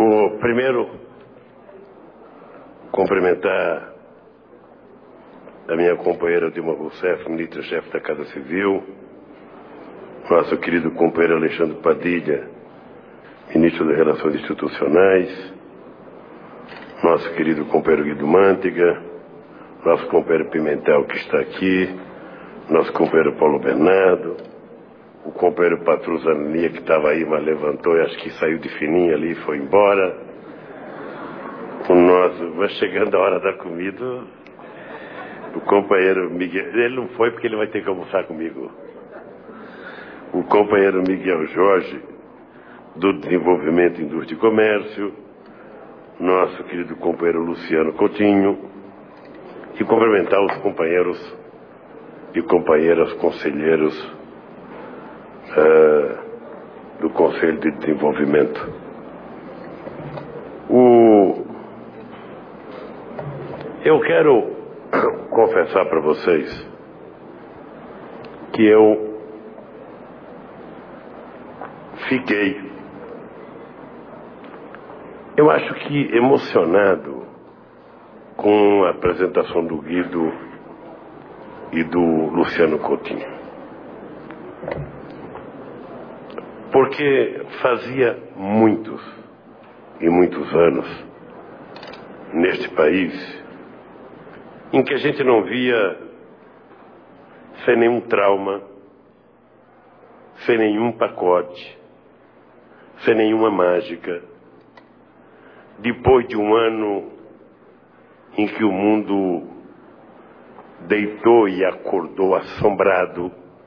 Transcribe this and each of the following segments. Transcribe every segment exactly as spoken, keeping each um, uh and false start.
O primeiro, cumprimentar a minha companheira Dilma Rousseff, ministra-chefe da Casa Civil, nosso querido companheiro Alexandre Padilha, ministro das Relações Institucionais, nosso querido companheiro Guido Mantega, nosso companheiro Pimentel que está aqui, nosso companheiro Paulo Bernardo, o companheiro Patrusania que estava aí, mas levantou e acho que saiu de fininho ali e foi embora. O nosso, vai chegando a hora da comida, o companheiro Miguel, ele não foi porque ele vai ter que almoçar comigo. O companheiro Miguel Jorge, do Desenvolvimento, Indústria e Comércio, nosso querido companheiro Luciano Coutinho, e cumprimentar os companheiros e companheiras conselheiros uh, do Conselho de Desenvolvimento. O... Eu quero confessar para vocês que eu fiquei, eu acho que emocionado com a apresentação do Guido e do Luciano Coutinho. Porque fazia muitos e muitos anos neste país em que a gente não via, sem nenhum trauma, sem nenhum pacote, sem nenhuma mágica, depois de um ano em que o mundo deitou e acordou assombrado,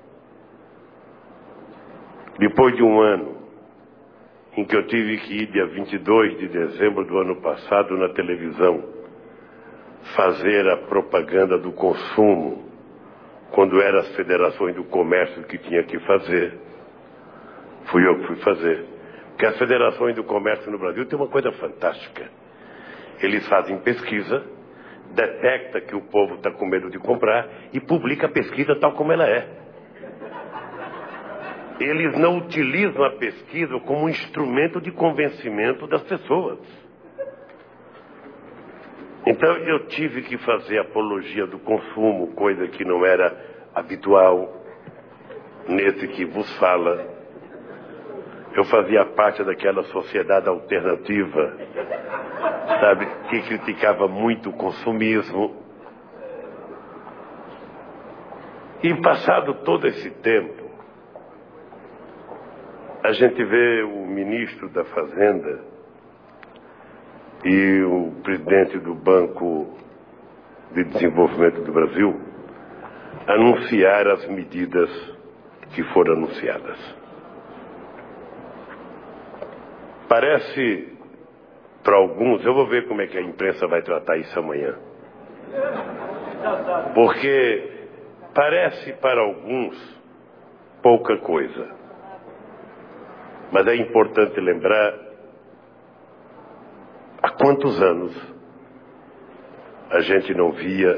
depois de um ano em que eu tive que ir dia vinte e dois de dezembro do ano passado na televisão fazer a propaganda do consumo, quando eram as federações do comércio que tinha que fazer, fui eu que fui fazer. Porque as federações do comércio no Brasil tem uma coisa fantástica. Eles fazem pesquisa, detecta que o povo está com medo de comprar e publica a pesquisa tal como ela é. Eles não utilizam a pesquisa como um instrumento de convencimento das pessoas. Então eu tive que fazer apologia do consumo, coisa que não era habitual nesse que vos fala. Eu fazia parte daquela sociedade alternativa, sabe, que criticava muito o consumismo. E passado todo esse tempo, a gente vê o ministro da Fazenda e o presidente do Banco de Desenvolvimento do Brasil anunciar as medidas que foram anunciadas. Parece, para alguns, eu vou ver como é que a imprensa vai tratar isso amanhã, porque parece para alguns pouca coisa, mas é importante lembrar há quantos anos a gente não via,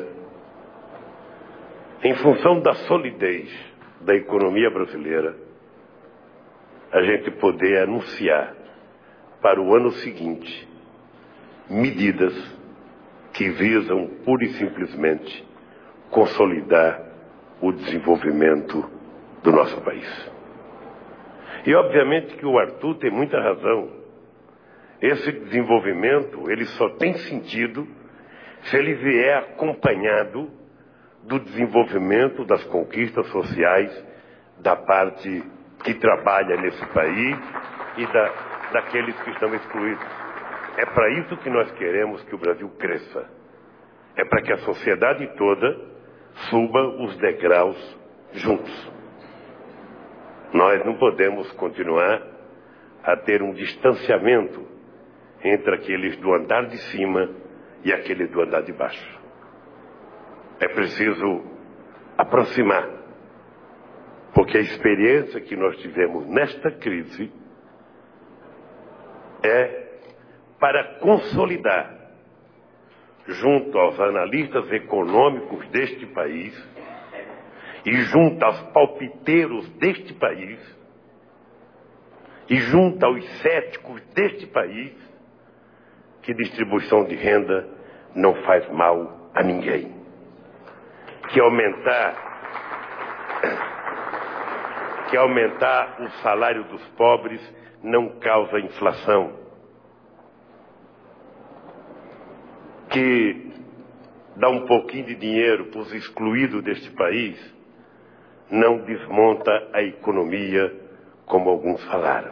em função da solidez da economia brasileira, a gente poder anunciar para o ano seguinte medidas que visam pura e simplesmente consolidar o desenvolvimento do nosso país. E obviamente que o Arthur tem muita razão. Esse desenvolvimento, ele só tem sentido se ele vier acompanhado do desenvolvimento das conquistas sociais da parte que trabalha nesse país e da, daqueles que estão excluídos. É para isso que nós queremos que o Brasil cresça. É para que a sociedade toda suba os degraus juntos. Nós não podemos continuar a ter um distanciamento entre aqueles do andar de cima e aqueles do andar de baixo. É preciso aproximar, porque a experiência que nós tivemos nesta crise é para consolidar, junto aos analistas econômicos deste país e junto aos palpiteiros deste país e junto aos céticos deste país, que distribuição de renda não faz mal a ninguém. Que aumentar, que aumentar o salário dos pobres não causa inflação. Que dar um pouquinho de dinheiro para os excluídos deste país não desmonta a economia, como alguns falaram.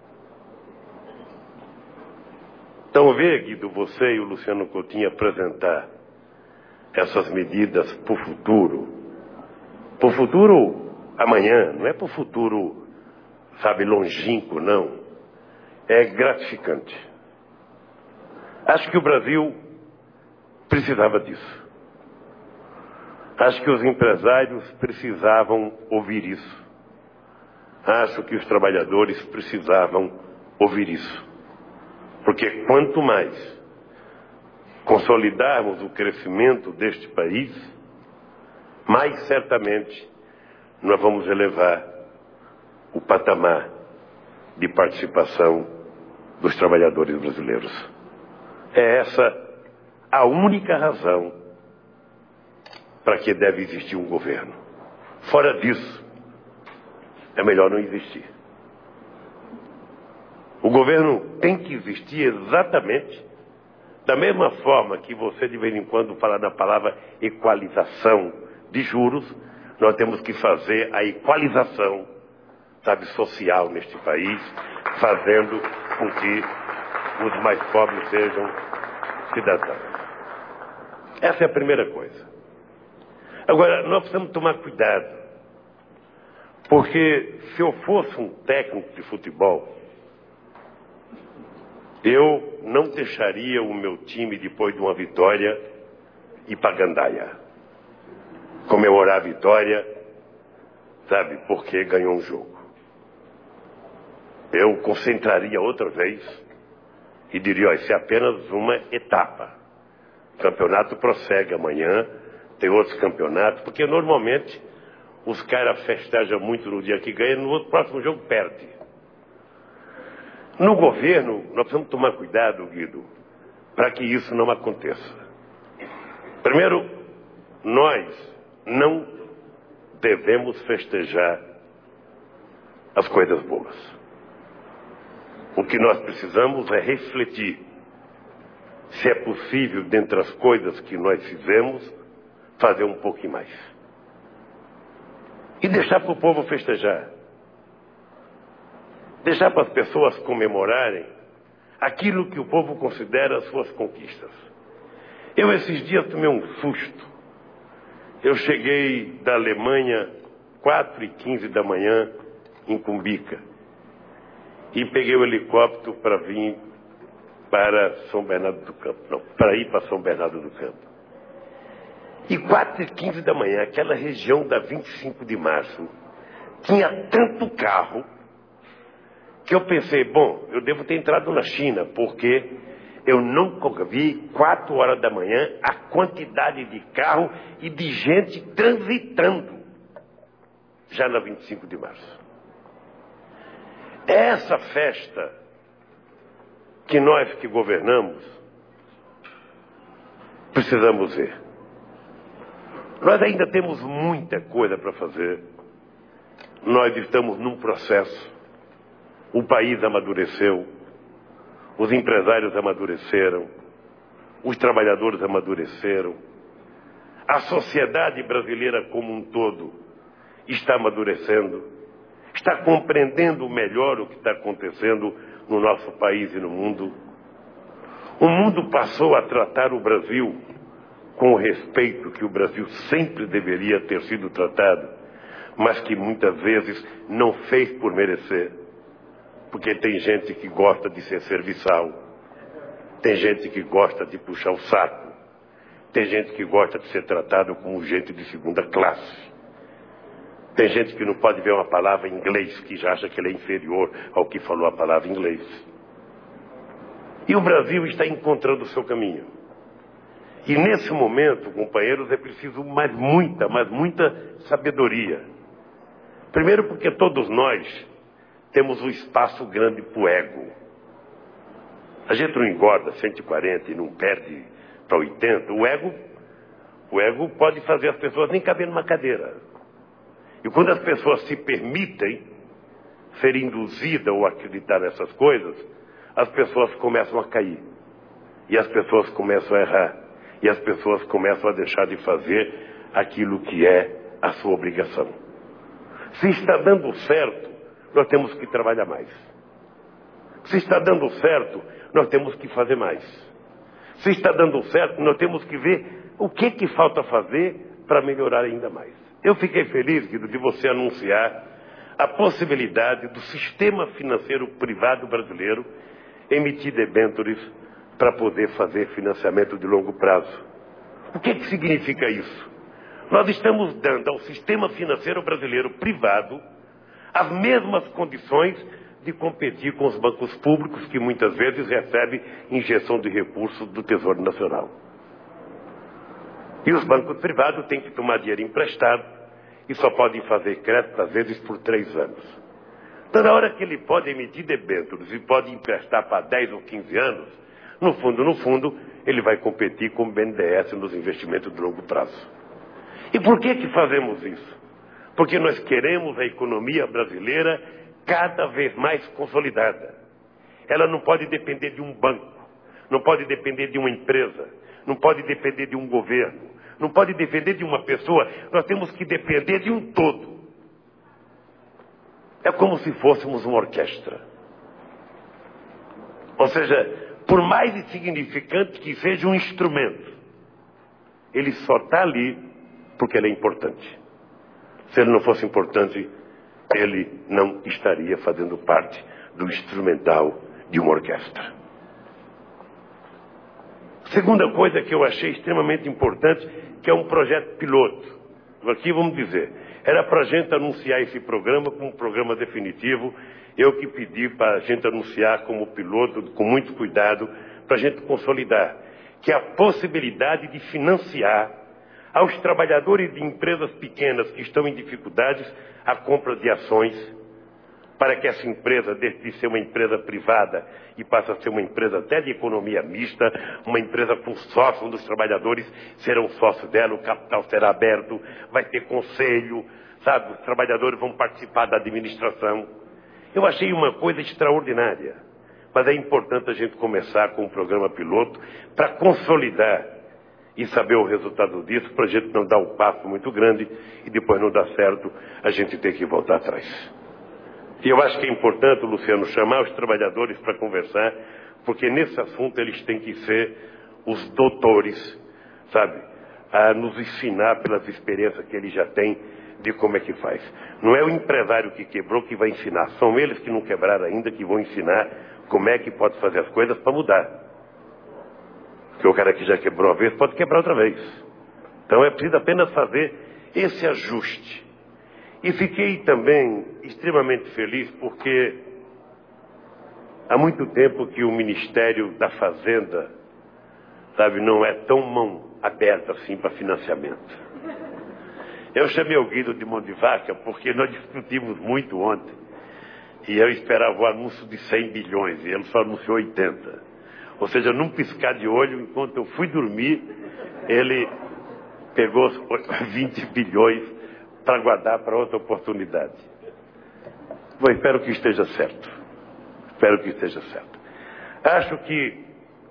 Então, vê, Guido, você e o Luciano Coutinho apresentar essas medidas para o futuro. Para o futuro amanhã, não é para o futuro, sabe, longínquo, não. É gratificante. Acho que o Brasil precisava disso. Acho que os empresários precisavam ouvir isso. Acho que os trabalhadores precisavam ouvir isso. Porque quanto mais consolidarmos o crescimento deste país, mais certamente nós vamos elevar o patamar de participação dos trabalhadores brasileiros. É essa a única razão para que deve existir um governo. Fora disso, é melhor não existir. O governo tem que existir exatamente da mesma forma que você de vez em quando fala da palavra equalização de juros, nós temos que fazer a equalização, sabe, social neste país, fazendo com que os mais pobres sejam cidadãos. Essa é a primeira coisa. Agora, nós precisamos tomar cuidado, porque se eu fosse um técnico de futebol, eu não deixaria o meu time, depois de uma vitória, ir para a gandaia. Comemorar a vitória, sabe, porque ganhou um jogo. Eu concentraria outra vez e diria, ó, isso é apenas uma etapa. O campeonato prossegue amanhã, tem outros campeonatos, porque normalmente os caras festejam muito no dia que ganha, no outro próximo jogo perde. No governo, nós precisamos tomar cuidado, Guido, para que isso não aconteça. Primeiro, nós não devemos festejar as coisas boas. O que nós precisamos é refletir se é possível, dentre as coisas que nós fizemos, fazer um pouquinho mais. E deixar para o povo festejar. Deixar para as pessoas comemorarem aquilo que o povo considera as suas conquistas. Eu, esses dias, tomei um susto. Eu cheguei da Alemanha, quatro e quinze da manhã, em Cumbica. E peguei o helicóptero para vir para São Bernardo do Campo. Não, para ir para São Bernardo do Campo. E quatro e quinze da manhã, aquela região da vinte e cinco de março, tinha tanto carro, que eu pensei, bom, eu devo ter entrado na China, porque eu nunca vi, quatro horas da manhã, a quantidade de carro e de gente transitando, já na vinte e cinco de março. Essa festa que nós que governamos precisamos ver. Nós ainda temos muita coisa para fazer. Nós estamos num processo. O país amadureceu, os empresários amadureceram, os trabalhadores amadureceram, a sociedade brasileira como um todo está amadurecendo, está compreendendo melhor o que está acontecendo no nosso país e no mundo. O mundo passou a tratar o Brasil com o respeito que o Brasil sempre deveria ter sido tratado, mas que muitas vezes não fez por merecer. Porque tem gente que gosta de ser serviçal, tem gente que gosta de puxar o saco, tem gente que gosta de ser tratado como gente de segunda classe, tem gente que não pode ver uma palavra em inglês, que já acha que ele é inferior ao que falou a palavra em inglês. E o Brasil está encontrando o seu caminho. E nesse momento, companheiros, é preciso mais muita, mais muita sabedoria. Primeiro porque todos nós temos um espaço grande para o ego. a gente não engorda cento e quarenta e não perde para oitenta. O ego, o ego pode fazer as pessoas nem caber numa cadeira. E quando as pessoas se permitem ser induzidas ou acreditar nessas coisas, as pessoas começam a cair. E as pessoas começam a errar. E as pessoas começam a deixar de fazer aquilo que é a sua obrigação. Se está dando certo, nós temos que trabalhar mais. Se está dando certo, nós temos que fazer mais. Se está dando certo, nós temos que ver o que, que falta fazer para melhorar ainda mais. Eu fiquei feliz, Guido, de você anunciar a possibilidade do sistema financeiro privado brasileiro emitir debêntures para poder fazer financiamento de longo prazo. O que, que significa isso? Nós estamos dando ao sistema financeiro brasileiro privado as mesmas condições de competir com os bancos públicos, que muitas vezes recebem injeção de recursos do Tesouro Nacional. E os bancos privados têm que tomar dinheiro emprestado e só podem fazer crédito, às vezes, por três anos. Então, na hora que ele pode emitir debêntures e pode emprestar para dez ou quinze anos, no fundo, no fundo, ele vai competir com o B N D E S nos investimentos de longo prazo. E por que que fazemos isso? Porque nós queremos a economia brasileira cada vez mais consolidada. Ela não pode depender de um banco, não pode depender de uma empresa, não pode depender de um governo, não pode depender de uma pessoa. Nós temos que depender de um todo. É como se fôssemos uma orquestra. Ou seja, por mais insignificante que seja um instrumento, ele só está ali porque ele é importante. Se ele não fosse importante, ele não estaria fazendo parte do instrumental de uma orquestra. Segunda coisa que eu achei extremamente importante, que é um projeto piloto. Aqui vamos dizer, era para a gente anunciar esse programa como um programa definitivo. Eu que pedi para a gente anunciar como piloto, com muito cuidado, para a gente consolidar, que é a possibilidade de financiar aos trabalhadores de empresas pequenas que estão em dificuldades a compra de ações, para que essa empresa deixe de ser uma empresa privada e passe a ser uma empresa até de economia mista, uma empresa com sócios, onde os trabalhadores serão sócios dela, o capital será aberto, vai ter conselho, sabe? Os trabalhadores vão participar da administração. Eu achei uma coisa extraordinária, mas é importante a gente começar com um programa piloto para consolidar e saber o resultado disso, para a gente não dar um passo muito grande e depois não dar certo, a gente tem que voltar atrás. E eu acho que é importante, Luciano, chamar os trabalhadores para conversar, porque nesse assunto eles têm que ser os doutores, sabe, a nos ensinar pelas experiências que eles já têm de como é que faz. Não é o empresário que quebrou que vai ensinar, são eles que não quebraram ainda que vão ensinar como é que pode fazer as coisas para mudar. Porque o cara que já quebrou uma vez pode quebrar outra vez. Então é preciso apenas fazer esse ajuste. E fiquei também extremamente feliz porque há muito tempo que o Ministério da Fazenda, sabe, não é tão mão aberta assim para financiamento. Eu chamei o Guido de mão de vaca porque nós discutimos muito ontem. E eu esperava o anúncio de cem bilhões e ele só anunciou oitenta. Ou seja, num piscar de olho, enquanto eu fui dormir, ele pegou vinte bilhões para guardar para outra oportunidade. Bom, espero que esteja certo. Espero que esteja certo. Acho que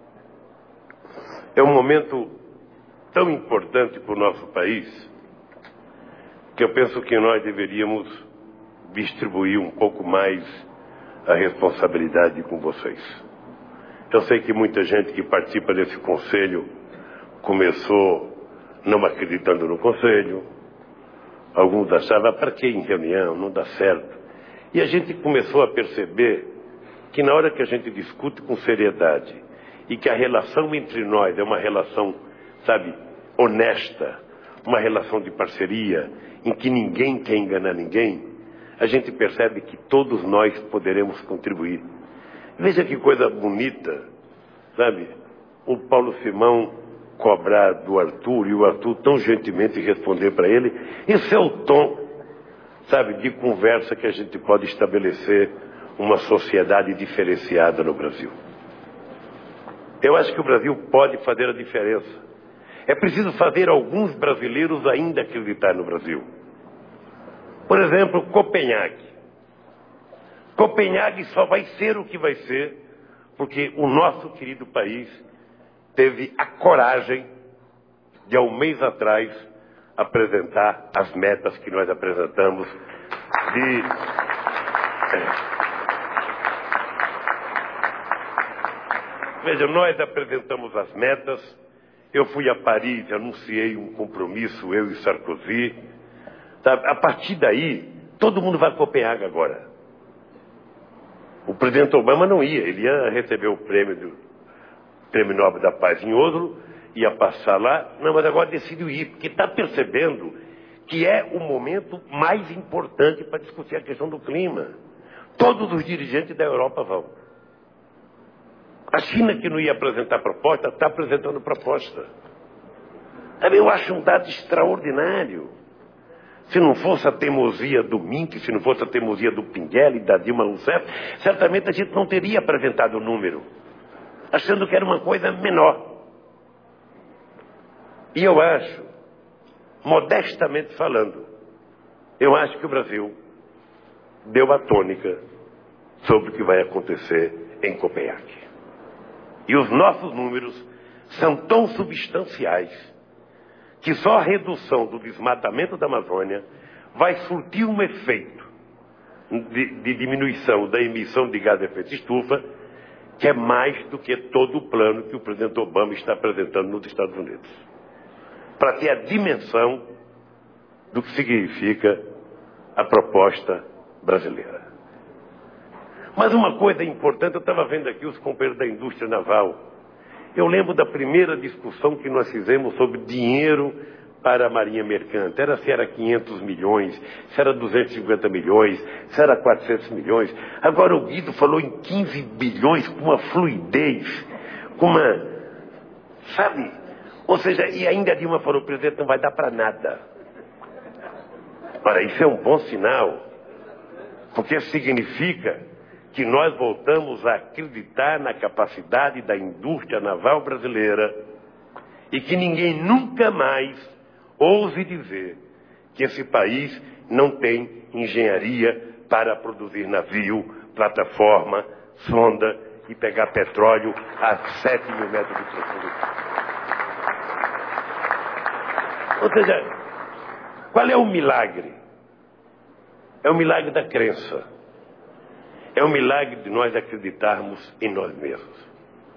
é um momento tão importante para o nosso país que eu penso que nós deveríamos distribuir um pouco mais a responsabilidade com vocês. Eu sei que muita gente que participa desse conselho começou não acreditando no conselho. Alguns achavam, para que em reunião? Não dá certo. E a gente começou a perceber que na hora que a gente discute com seriedade e que a relação entre nós é uma relação, sabe, honesta, uma relação de parceria, em que ninguém quer enganar ninguém, a gente percebe que todos nós poderemos contribuir. Veja que coisa bonita, sabe? O Paulo Simão cobrar do Arthur e o Arthur tão gentilmente responder para ele. Esse é o tom, sabe, de conversa que a gente pode estabelecer uma sociedade diferenciada no Brasil. Eu acho que o Brasil pode fazer a diferença. É preciso fazer alguns brasileiros ainda acreditar no Brasil. Por exemplo, Copenhague. Copenhague só vai ser o que vai ser porque o nosso querido país teve a coragem de, há um mês atrás, apresentar as metas que nós apresentamos de... Veja, nós apresentamos as metas, eu fui a Paris, anunciei um compromisso, eu e Sarkozy. Sabe? A partir daí, todo mundo vai a Copenhague agora. O presidente Obama não ia, ele ia receber o prêmio do Prêmio Nobel da Paz em Oslo, ia passar lá, não, mas agora decidiu ir, porque está percebendo que é o momento mais importante para discutir a questão do clima. Todos os dirigentes da Europa vão. A China, que não ia apresentar proposta, está apresentando proposta. Eu acho um dado extraordinário. Se não fosse a teimosia do Mink, se não fosse a teimosia do Pinguela e da Dilma Rousseff, certamente a gente não teria apresentado o número, achando que era uma coisa menor. E eu acho, modestamente falando, eu acho que o Brasil deu a tônica sobre o que vai acontecer em Copenhague. E os nossos números são tão substanciais que só a redução do desmatamento da Amazônia vai surtir um efeito de, de diminuição da emissão de gás de efeito estufa, que é mais do que todo o plano que o presidente Obama está apresentando nos Estados Unidos. Para ter a dimensão do que significa a proposta brasileira. Mas uma coisa importante, eu estava vendo aqui os companheiros da indústria naval. Eu lembro da primeira discussão que nós fizemos sobre dinheiro para a Marinha Mercante. Era se era quinhentos milhões, se era duzentos e cinquenta milhões, se era quatrocentos milhões. Agora o Guido falou em quinze bilhões com uma fluidez, com uma... Sabe? Ou seja, e ainda a Dilma falou, presidente, não vai dar para nada. Ora, isso é um bom sinal, porque significa que nós voltamos a acreditar na capacidade da indústria naval brasileira e que ninguém nunca mais ouse dizer que esse país não tem engenharia para produzir navio, plataforma, sonda e pegar petróleo a sete mil metros de profundidade. Ou seja, qual é o milagre? É o milagre da crença. É o milagre de nós acreditarmos em nós mesmos.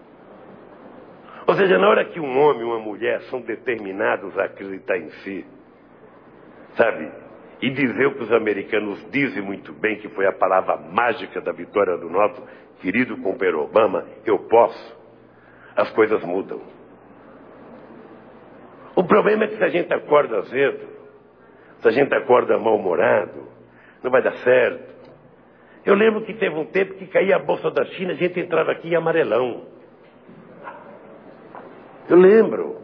Ou seja, na hora que um homem e uma mulher são determinados a acreditar em si, sabe? E dizer o que os americanos dizem muito bem, que foi a palavra mágica da vitória do nosso querido companheiro Obama, eu posso, as coisas mudam. O problema é que se a gente acorda azedo, se a gente acorda mal-humorado, não vai dar certo. Eu lembro que teve um tempo que caía a bolsa da China, a gente entrava aqui em amarelão. Eu lembro.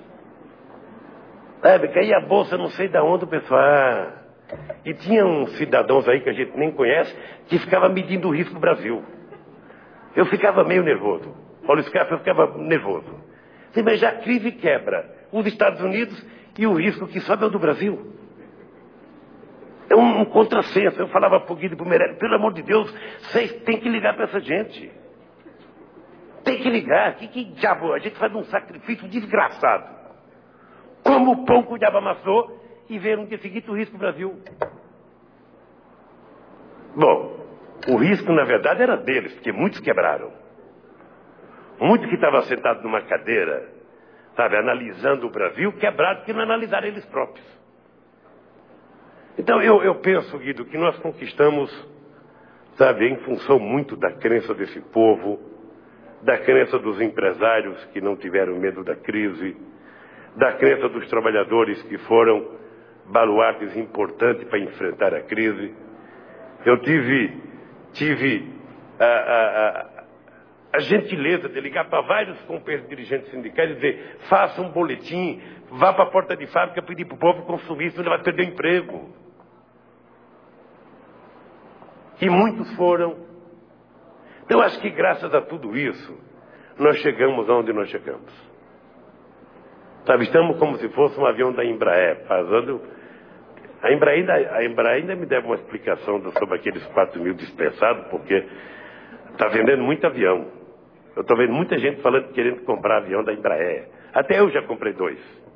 Sabe, caía a bolsa não sei de onde o pessoal... Ah, e tinha uns cidadãos aí que a gente nem conhece, que ficava medindo o risco do Brasil. Eu ficava meio nervoso. Paulo Scarpa, eu ficava nervoso. Você veja, a crise quebra os Estados Unidos e o risco que sobe é o do Brasil. É um, um contrassenso. Eu falava para o Guido e para o Meirelles, pelo amor de Deus, vocês têm que ligar para essa gente. Tem que ligar. Que, que diabo? A gente faz um sacrifício desgraçado. Como o pão que o diabo amassou e ver no dia seguinte o risco do Brasil. Bom, o risco na verdade era deles, porque muitos quebraram. Muitos que estavam sentados numa cadeira, sabe, analisando o Brasil, quebraram porque não analisaram eles próprios. Então eu, eu penso, Guido, que nós conquistamos, sabe, em função muito da crença desse povo, da crença dos empresários que não tiveram medo da crise, da crença dos trabalhadores que foram baluartes importantes para enfrentar a crise. Eu tive, tive a, a, a, a gentileza de ligar para vários companheiros dirigentes sindicais e dizer, faça um boletim, vá para a porta de fábrica pedir para o povo consumir, senão ele vai perder o emprego. E muitos foram. Eu acho que graças a tudo isso, nós chegamos aonde nós chegamos. Sabe, estamos como se fosse um avião da Embraer, fazendo... A Embraer ainda, a Embraer ainda me deve uma explicação sobre aqueles quatro mil dispensados, porque está vendendo muito avião. Eu estou vendo muita gente falando, querendo comprar avião da Embraer. Até eu já comprei dois.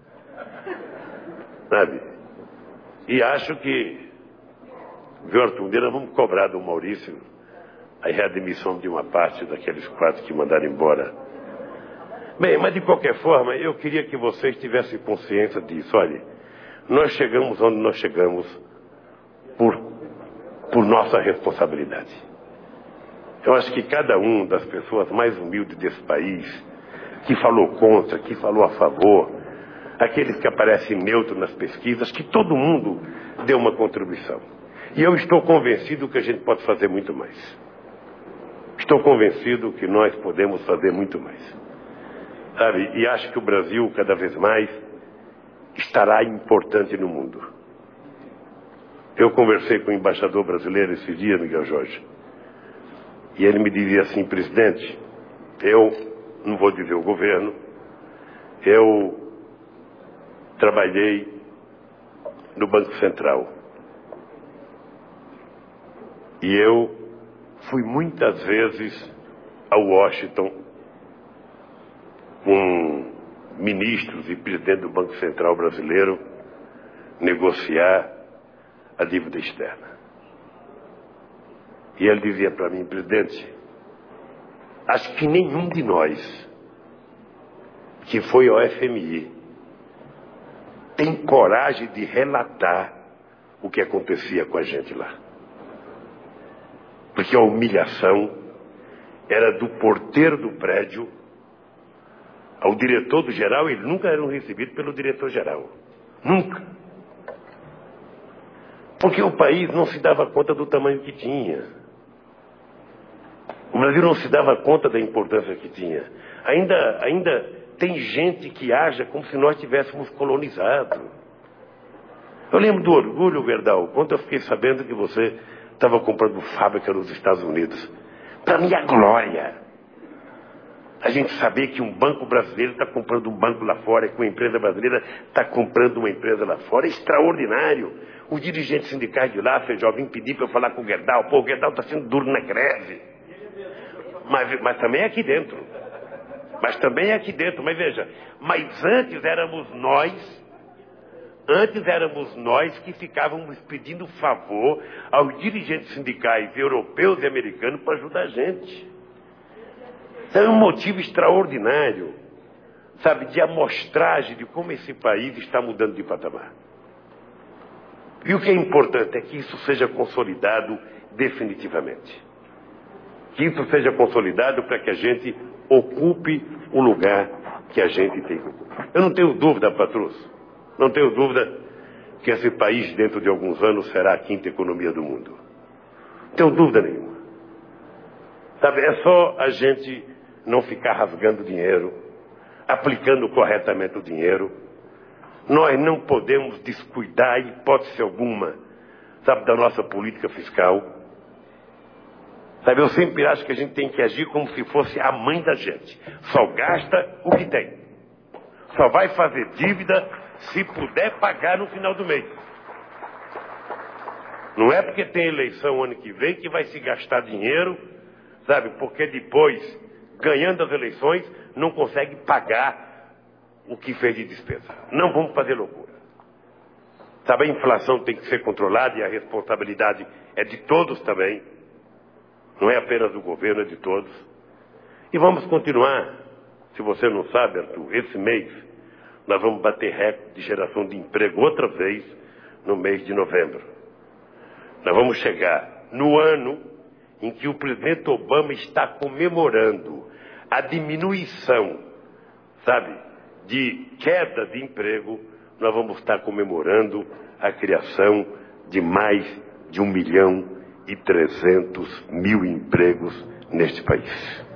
Sabe? E acho que, viu, Arthur, um dia nós vamos cobrar do Maurício a readmissão de uma parte daqueles quatro que mandaram embora. Bem, mas de qualquer forma, eu queria que vocês tivessem consciência disso. Olha, nós chegamos onde nós chegamos por, por nossa responsabilidade. Eu acho que cada um das pessoas mais humildes desse país, que falou contra, que falou a favor, aqueles que aparecem neutros nas pesquisas, que todo mundo deu uma contribuição. E eu estou convencido que a gente pode fazer muito mais. Estou convencido que nós podemos fazer muito mais. Sabe? E acho que o Brasil, cada vez mais, estará importante no mundo. Eu conversei com o embaixador brasileiro esse dia, Miguel Jorge, e ele me dizia assim: presidente, eu não vou dizer o governo, eu trabalhei no Banco Central e eu fui muitas vezes a Washington com ministros e presidente do Banco Central brasileiro negociar a dívida externa. E ele dizia para mim: presidente, acho que nenhum de nós que foi ao F M I tem coragem de relatar o que acontecia com a gente lá. Porque a humilhação era do porteiro do prédio ao diretor do geral. Eles nunca eram recebidos pelo diretor-geral. Nunca. Porque o país não se dava conta do tamanho que tinha. O Brasil não se dava conta da importância que tinha. Ainda, ainda tem gente que age como se nós tivéssemos colonizado. Eu lembro do orgulho, Gerdau, quando eu fiquei sabendo que você estava comprando fábrica nos Estados Unidos. Para mim, a glória. A gente saber que um banco brasileiro está comprando um banco lá fora, que uma empresa brasileira está comprando uma empresa lá fora, é extraordinário. Os dirigentes sindicais de lá, Feijó, vim pedir para eu falar com o Gerdau. Pô, o Gerdau está sendo duro na greve. Mas, mas também é aqui dentro. Mas também é aqui dentro. Mas veja, mas antes éramos nós, antes éramos nós que ficávamos pedindo favor aos dirigentes sindicais europeus e americanos para ajudar a gente. Então é um motivo extraordinário, sabe, de amostragem de como esse país está mudando de patamar. E o que é importante é que isso seja consolidado definitivamente. Que isso seja consolidado para que a gente ocupe o lugar que a gente tem que ocupar. Eu não tenho dúvida, Patrus, não tenho dúvida que esse país, dentro de alguns anos, será a quinta economia do mundo. Não tenho dúvida nenhuma. Sabe, é só a gente não ficar rasgando dinheiro, aplicando corretamente o dinheiro. Nós não podemos descuidar, em hipótese alguma, sabe, da nossa política fiscal. Sabe, eu sempre acho que a gente tem que agir como se fosse a mãe da gente. Só gasta o que tem. Só vai fazer dívida se puder pagar no final do mês. Não é porque tem eleição ano que vem que vai se gastar dinheiro, sabe, porque depois, ganhando as eleições, não consegue pagar o que fez de despesa. Não vamos fazer loucura. Sabe, a inflação tem que ser controlada e a responsabilidade é de todos também. Não é apenas do governo, é de todos. E vamos continuar. Se você não sabe, Arthur, esse mês nós vamos bater recorde de geração de emprego outra vez no mês de novembro. Nós vamos chegar no ano em que o presidente Obama está comemorando a diminuição, sabe, de queda de emprego. Nós vamos estar comemorando a criação de mais de um milhão e trezentos mil empregos neste país.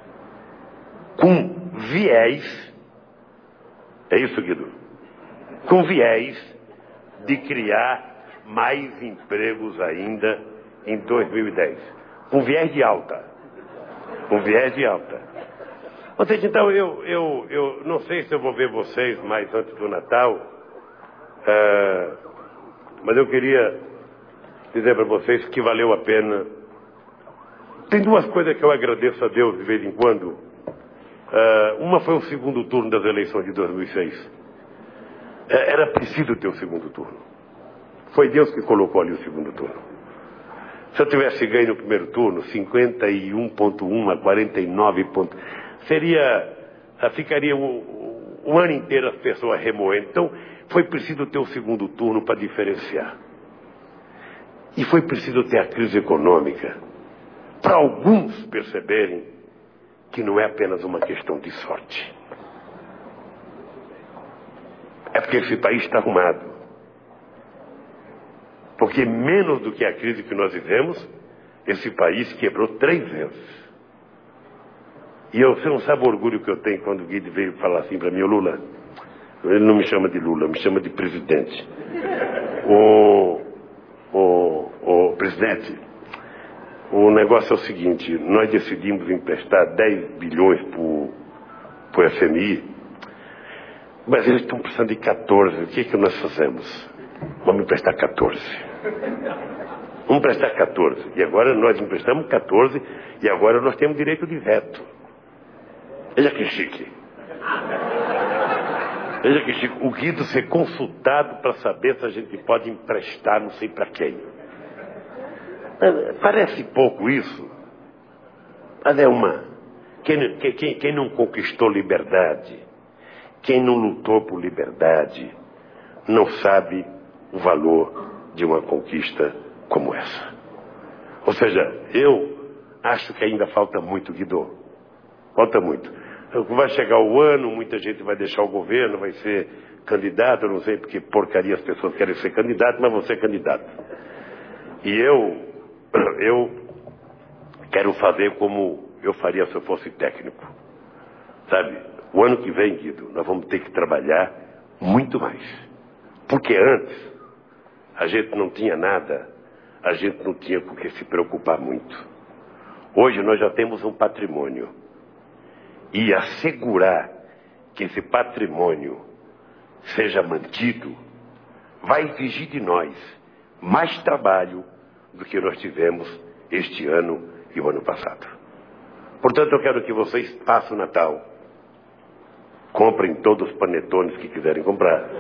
Com viés, é isso, Guido? Com viés de criar mais empregos ainda em dois mil e dez. Com viés de alta. Com viés de alta. Ou seja, então, eu, eu, eu não sei se eu vou ver vocês mais antes do Natal, uh, mas eu queria dizer para vocês que valeu a pena. Tem duas coisas que eu agradeço a Deus de vez em quando. Uh, uma foi o segundo turno das eleições de dois mil e seis. Uh, era preciso ter o segundo turno. Foi Deus que colocou ali o segundo turno. Se eu tivesse ganho no primeiro turno, cinquenta e um ponto um a quarenta e nove ponto... Seria... Ficaria o, o ano inteiro as pessoas remoendo. Então, foi preciso ter o segundo turno para diferenciar. E foi preciso ter a crise econômica para alguns perceberem que não é apenas uma questão de sorte. É porque esse país está arrumado. Porque menos do que a crise que nós vivemos, esse país quebrou três vezes. E eu, você não sabe o orgulho que eu tenho quando o Guido veio falar assim para mim, o Lula. Ele não me chama de Lula, me chama de presidente. O, o, o presidente, o negócio é o seguinte, nós decidimos emprestar dez bilhões para o F M I, mas eles estão precisando de quatorze. O que é que nós fazemos? Vamos emprestar quatorze. Vamos emprestar quatorze. E agora nós emprestamos quatorze e agora nós temos direito de veto. Veja que chique. Veja que chique. O Guido ser consultado para saber se a gente pode emprestar não sei para quem. Parece pouco isso, mas é uma. Quem, quem, quem não conquistou liberdade, quem não lutou por liberdade, não sabe o valor de uma conquista como essa. Ou seja, eu acho que ainda falta muito, Guido. Falta muito. Vai chegar o ano, muita gente vai deixar o governo, vai ser candidato, eu não sei porque porcaria as pessoas querem ser candidato, mas vão ser candidato. E eu, eu quero fazer como eu faria se eu fosse técnico. Sabe, o ano que vem, Guido, nós vamos ter que trabalhar muito mais. Porque antes, a gente não tinha nada, a gente não tinha com que se preocupar muito. Hoje nós já temos um patrimônio. E assegurar que esse patrimônio seja mantido vai exigir de nós mais trabalho do que nós tivemos este ano e o ano passado. Portanto, eu quero que vocês passem o Natal, comprem todos os panetones que quiserem comprar,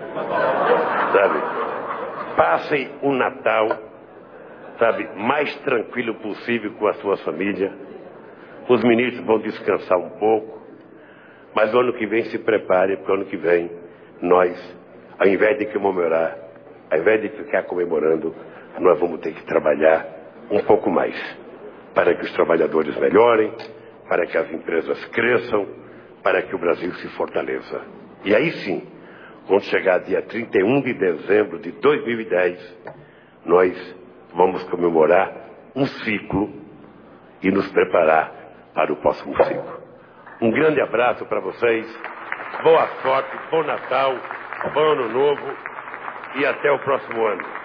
sabe? Passem o Natal, sabe, mais tranquilo possível com a sua família. Os ministros vão descansar um pouco, mas o ano que vem se prepare, porque o ano que vem nós, ao invés de comemorar, ao invés de ficar comemorando, nós vamos ter que trabalhar um pouco mais para que os trabalhadores melhorem, para que as empresas cresçam, para que o Brasil se fortaleça. E aí sim, quando chegar dia trinta e um de dezembro de dois mil e dez, nós vamos comemorar um ciclo e nos preparar para o próximo ciclo. Um grande abraço para vocês, boa sorte, bom Natal, bom Ano Novo e até o próximo ano.